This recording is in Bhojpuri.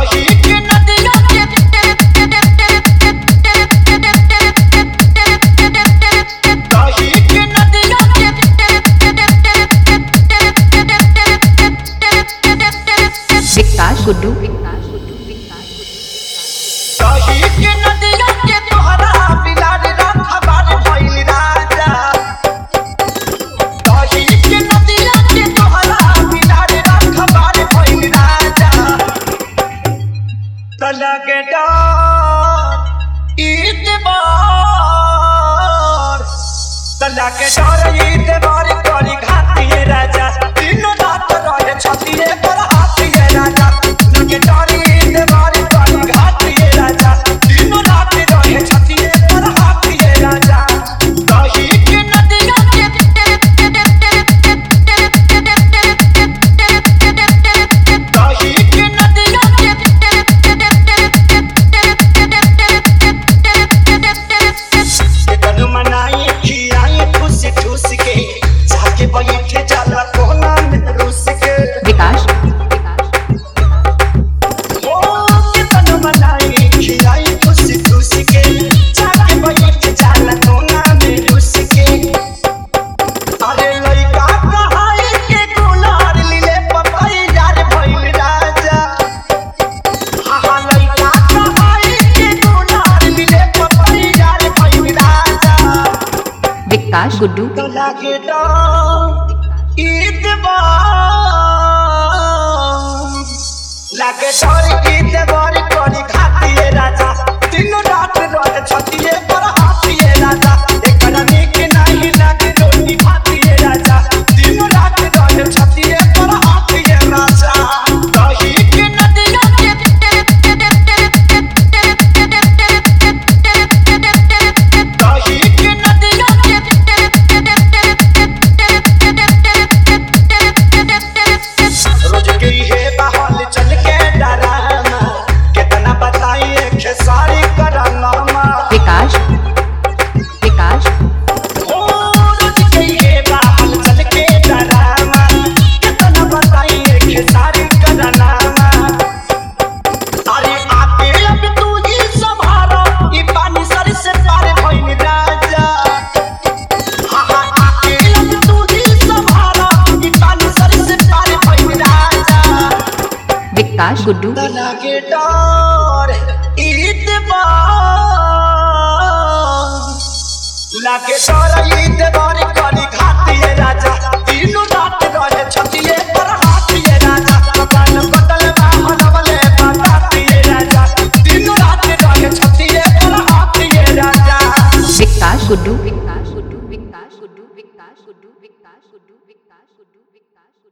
गुड्डू करी घातिए राजा तीनों रात रहे छतिए पर हाथिए राजा लगे डर ईद करी घातिए राजा तीनों रात रहे छतिए पर हाथिए राजा कही के नदिया कही के नदिया कनु मनाई खियाई खुशी ठूस के जाके बैठे जाला कोना में रूस के विकास ओ के कनु मनाई खियाई खुशी ठूस के जाके बैठे जाला कोना में रूस के अरे लइका कहाई के गुलार लीले पपई यार भइल राजा हा लइका कहाई के गुलार लीले पपई यार भइल राजा विकास गुड्डू लागे ईद लागे ईद करी घातिए राजा तीनों रात रहे छतिए पर हाथिए राजा एकरा नीक नहीं लागे रोटी भातिए राजा तीनों रात रहे छतिए पर हाथिए राजा कही के नदिया कही के नदिया रोज के हे बहाल चल के डरामा कितना बताइए खेसारी करामा विकास विकास ओ रोज के हे बहाल चल के डरामा कितना बताइए खेसारी करामा अरे आके अब तू ही संभारो ई पानी सर से पार भइल राजा हा आके अब तू ही संभारो ई पानी सर से पार भइल राजा विकास गुड्डू लागे डर ईद लागे डर ईद करी घातिए राजा तीनों रात रहे छतिए पर हाथिए राजा कपाल बदल बाहनवले बतातिए राजा तीनों रात रहे छतिए पर हाथिए राजा विकास गुड्डू विकास गुड्डू विकास गुड्डू विकास गुड्डू विकास गुड्डू विकास गुड्डू विकास